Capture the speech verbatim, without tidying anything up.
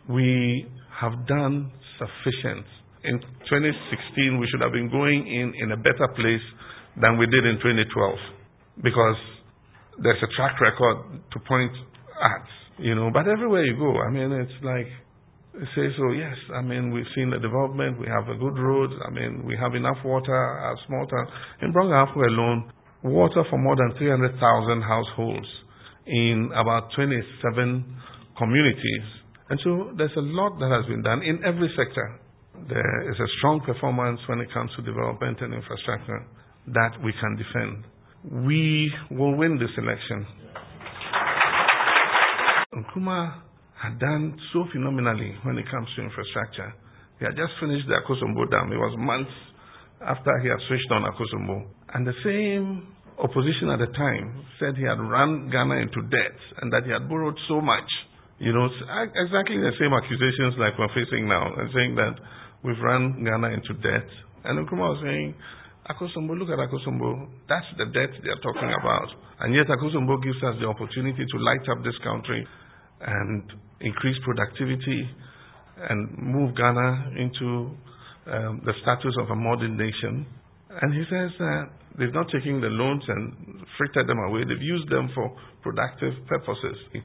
we have done sufficient. In twenty sixteen, we should have been going in in a better place than we did in twenty twelve, because there's a track record to point at, you know. But everywhere you go, I mean, it's like, they say, so yes, I mean, we've seen the development, we have a good road, I mean, we have enough water, a small town. In Brong-Ahafo alone, water for more than three hundred thousand households in about twenty-seven communities. And so there's a lot that has been done in every sector. There is a strong performance when it comes to development and infrastructure that we can defend. We will win this election. Nkrumah had done so phenomenally when it comes to infrastructure. He had just finished the Akosombo Dam. It was months after he had switched on Akosombo. And the same opposition at the time said he had run Ghana into debt and that he had borrowed so much. You know, exactly the same accusations like we're facing now, and saying that we've run Ghana into debt. And Nkrumah was saying, Akosombo, look at Akosombo. That's the debt they're talking about. And yet Akosombo gives us the opportunity to light up this country and increase productivity and move Ghana into um, the status of a modern nation. And he says that they've not taken the loans and frittered them away. They've used them for productive purposes.